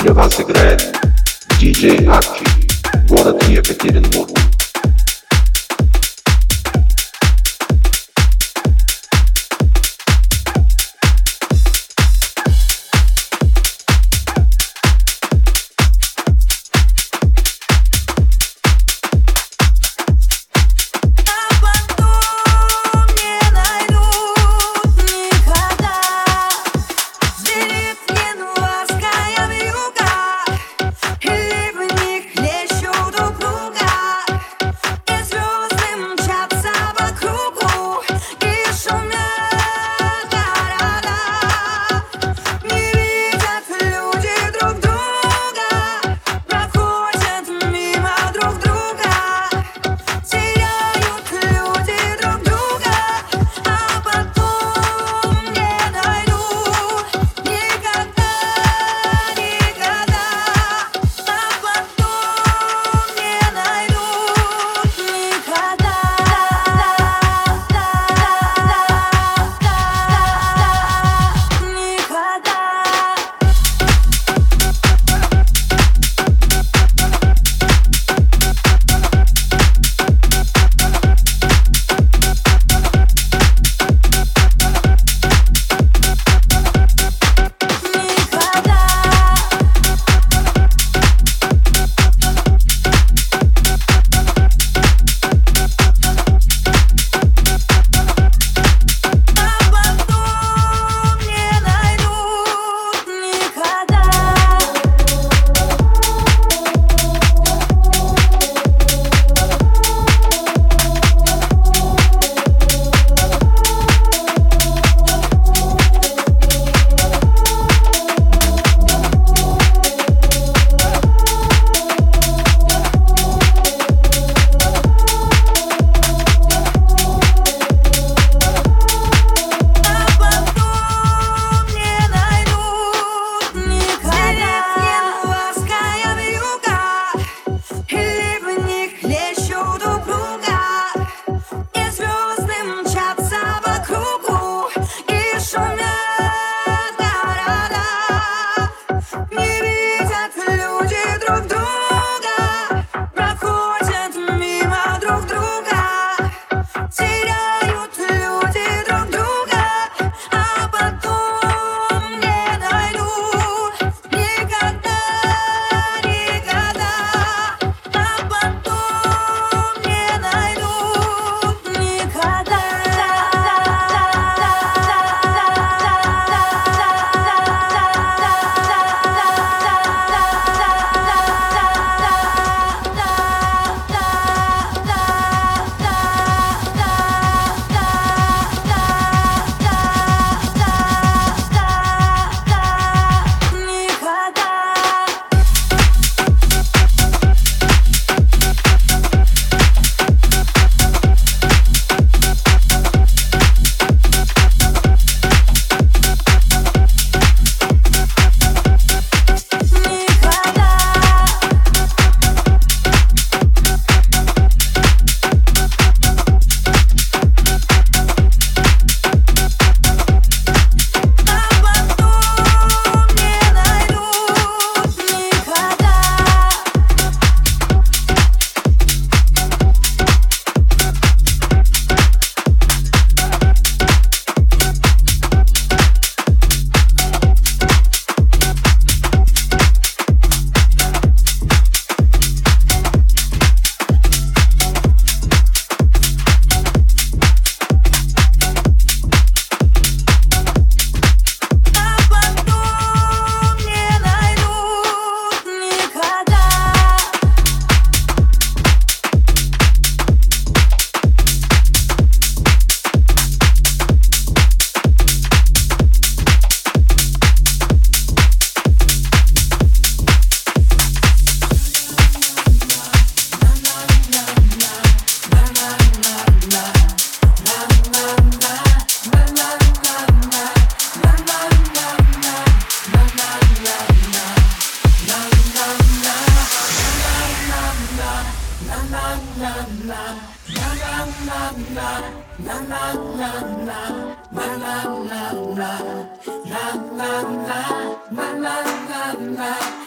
Для вас играет DJ Archie, город Екатеринбург.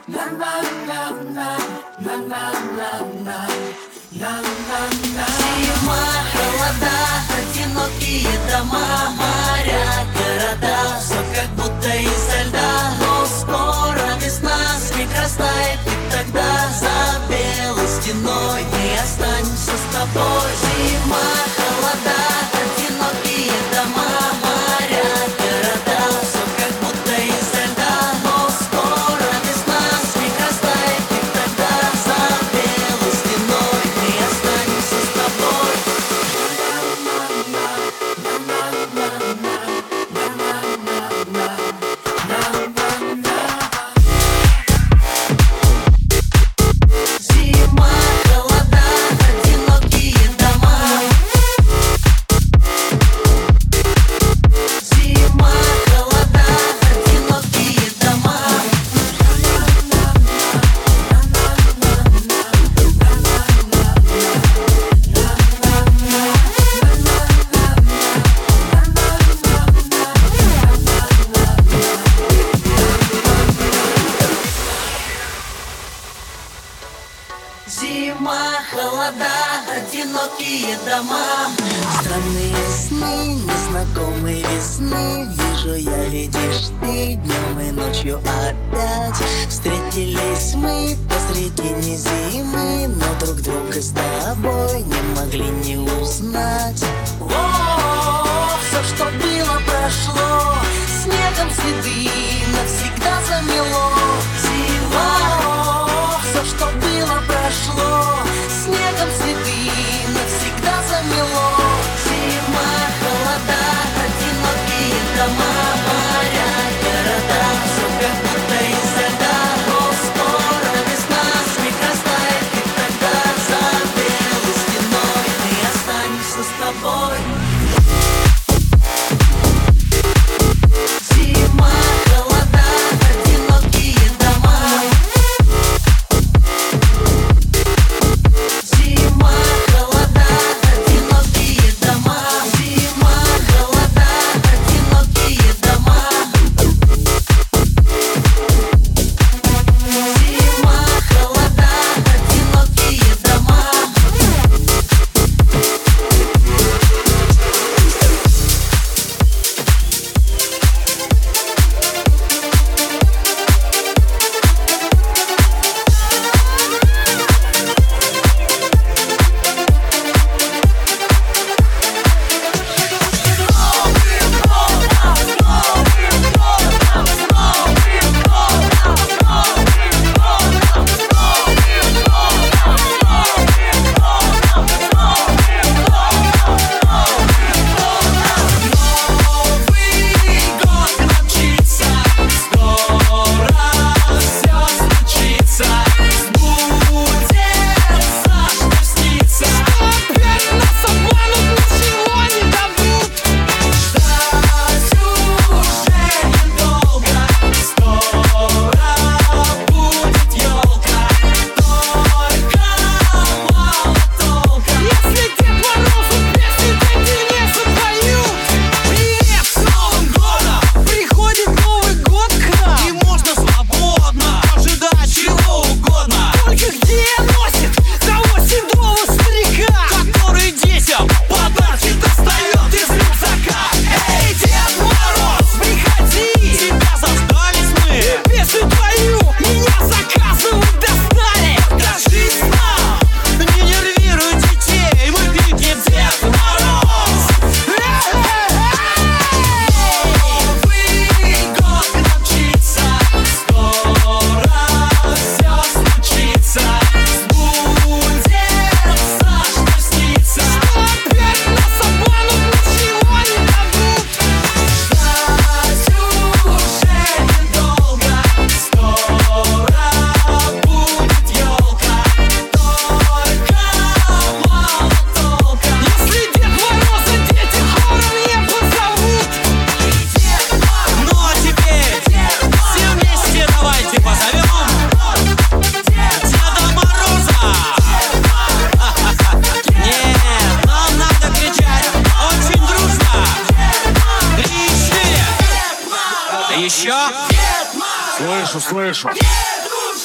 Зима, холода, одинокие дома, моря, города, все как будто изо льда. Но скоро весна, снег растает, и тогда за белой стеной не останемся с тобой. Зима, холода, одинокие дома, моря, города, все как будто изо льда. Но скоро весна, снег растает, и тогда за белой стеной не останемся с тобой. Зима, холода, одинокие дома. Зима, холода, одинокие дома. Зима, холода, одинокие дома. Странные сны, незнакомые весны. Вижу я, видишь ты, днем и ночью опять. Встретились мы посредине зимы, но друг друга с тобой не могли не узнать. О, все, что было, прошло, снегом следы навсегда замело. Зима, все, что было, прошло, снегом следы навсегда замело. Зима, холода, одинокие дома, моря, города, все как будто изо льда. Но скоро весна, снег растает, и тогда за белой стеной мы останемся с тобой. Зима, холода, одинокие дома. Зима, холода, одинокие дома. Зима, холода, одинокие дома. Зима, холода, одинокие дома. Слышу.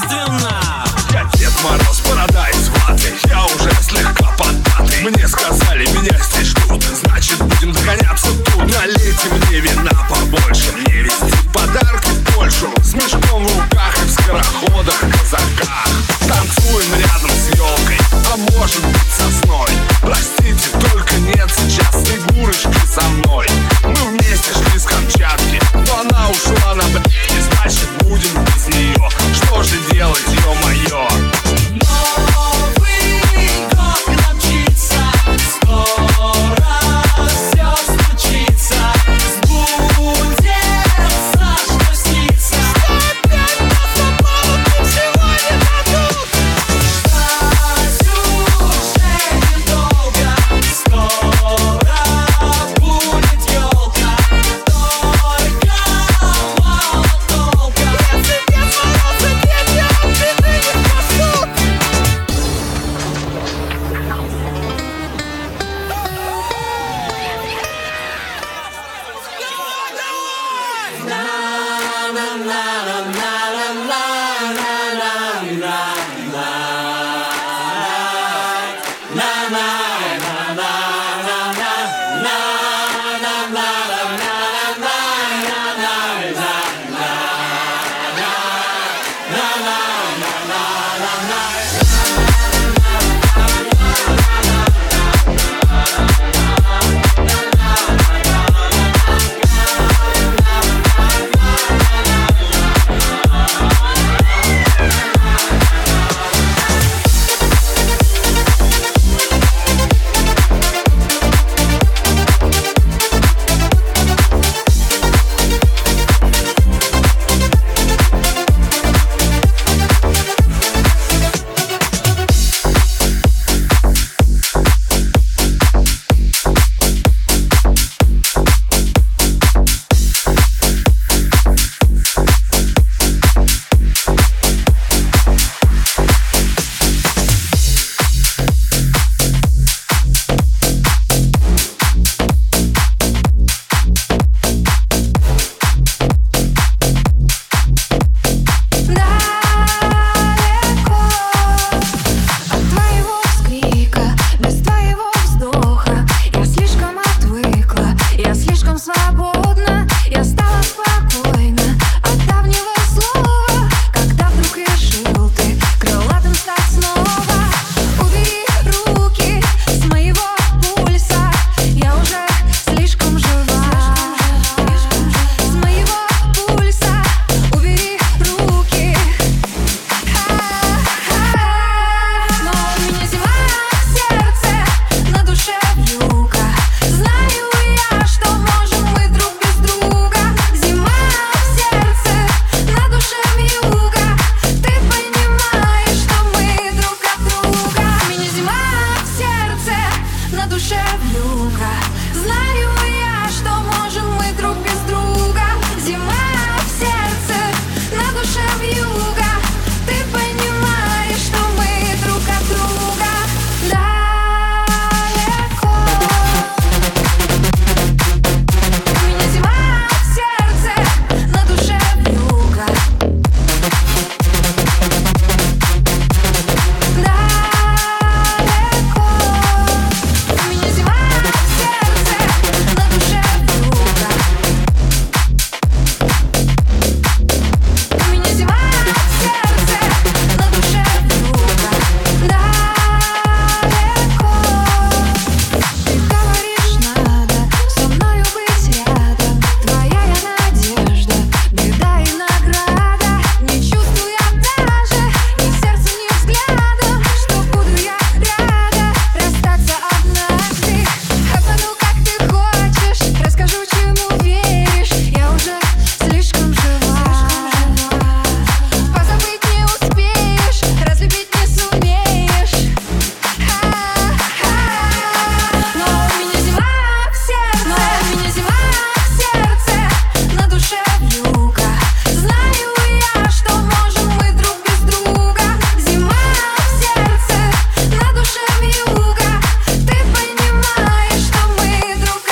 торжественно. Я Дед Мороз, борода из ваты, я уже слегка поддатый. Мне сказали, меня здесь ждут, значит будем догоняться тут. Налейте мне вина побольше, мне везти подарки в Польшу. С мешком в руках и в скороходах, казаках. Танцуем рядом с елкой, а может быть сосной. Простите, только нет сейчас Снегурочки со мной. Мы вместе шли с Камчатки, но она ушла на брюки, значит будем без нее. Что же делать, ё-моё? Новый год мчится, скоро все случится. Сбудется, что снится. Опять нас обманут, ничего не дадут. Ждать уже недолго, скоро будет елка. Только мало толка. Если Дед Мороз и дети от беды не спасут.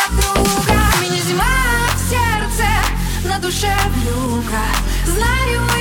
Знаю